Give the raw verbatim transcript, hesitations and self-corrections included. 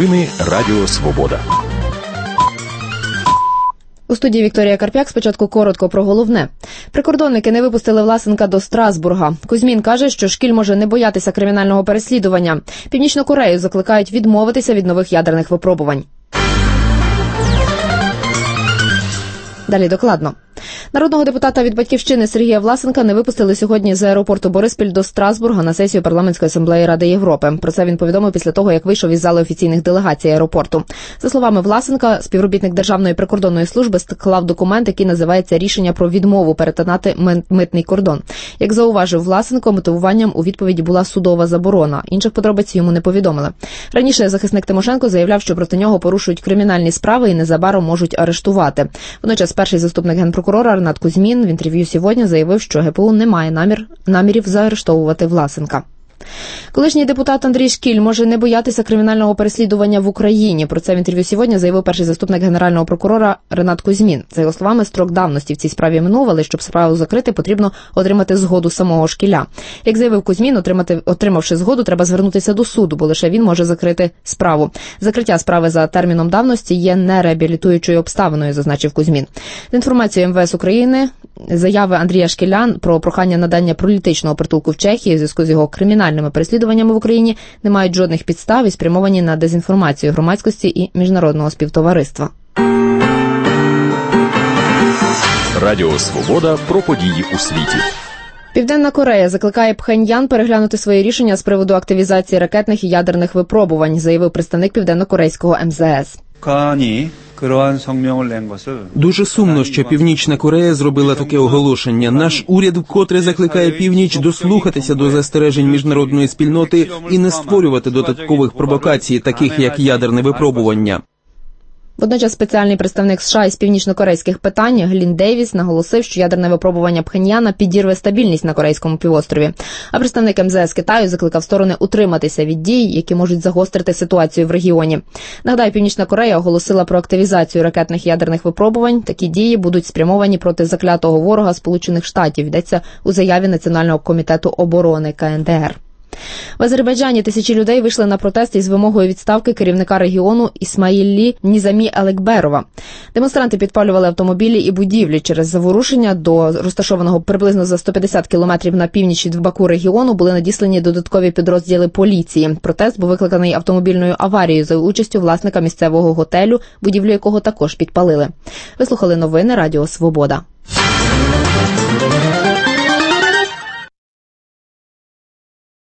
Новини Радіо Свобода. У студії Вікторія Карп'як. Спочатку коротко про головне. Прикордонники не випустили Власенка до Страсбурга. Кузьмін каже, що Шкіль може не боятися кримінального переслідування. Північну Корею закликають відмовитися від нових ядерних випробувань. Далі докладно. Народного депутата від «Батьківщини» Сергія Власенка не випустили сьогодні з аеропорту Бориспіль до Страсбурга на сесію Парламентської асамблеї Ради Європи. Про це він повідомив після того, як вийшов із зали офіційних делегацій аеропорту. За словами Власенка, співробітник Державної прикордонної служби склав документ, який називається «Рішення про відмову перетинати митний кордон». Як зауважив Власенко, мотивуванням у відповіді була судова заборона. Інших подробиць йому не повідомили. Раніше захисник Тимошенко заявляв, що проти нього порушують кримінальні справи і незабаром можуть арештувати. Водночас перший заступник генпрокурора Ренат Кузьмін в інтерв'ю сьогодні заявив, що ГПУ не має намір, намірів заарештовувати Власенка. Колишній депутат Андрій Шкіль може не боятися кримінального переслідування в Україні. Про це в інтерв'ю сьогодні заявив перший заступник генерального прокурора Ренат Кузьмін. За його словами, строк давності в цій справі минув, але щоб справу закрити, потрібно отримати згоду самого Шкіля. Як заявив Кузьмін, отримати, отримавши згоду, треба звернутися до суду, бо лише він може закрити справу. Закриття справи за терміном давності є нереабілітуючою обставиною, зазначив Кузьмін. За інформацією ем ве ес України, заяви Андрія Шкіля про прохання надання політичного притулку в Чехії у зв'язку з його кримінальними переслідуваннями в Україні не мають жодних підстав і спрямовані на дезінформацію громадськості і міжнародного співтовариства. Радіо Свобода про події у світі. Південна Корея закликає Пхеньян переглянути свої рішення з приводу активізації ракетних і ядерних випробувань, заявив представник південно-корейського ем зе ес. Дуже сумно, що Північна Корея зробила таке оголошення. Наш уряд вкотре закликає Північ дослухатися до застережень міжнародної спільноти і не створювати додаткових провокацій, таких як ядерне випробування. Водночас спеціальний представник США із північно-корейських питань Глін Дейвіс наголосив, що ядерне випробування Пхеньяна підірве стабільність на Корейському півострові. А представник ем зе ес Китаю закликав сторони утриматися від дій, які можуть загострити ситуацію в регіоні. Нагадаю, Північна Корея оголосила про активізацію ракетних ядерних випробувань. Такі дії будуть спрямовані проти заклятого ворога Сполучених Штатів, йдеться у заяві Національного комітету оборони ка ен де ер. В Азербайджані тисячі людей вийшли на протест із вимогою відставки керівника регіону Ісмаїллі Нізамі Елекберова. Демонстранти підпалювали автомобілі і будівлі. Через заворушення до розташованого приблизно за сто п'ятдесят кілометрів на північ від Баку регіону були надіслані додаткові підрозділи поліції. Протест був викликаний автомобільною аварією за участю власника місцевого готелю, будівлю якого також підпалили. Ви слухали новини Радіо Свобода.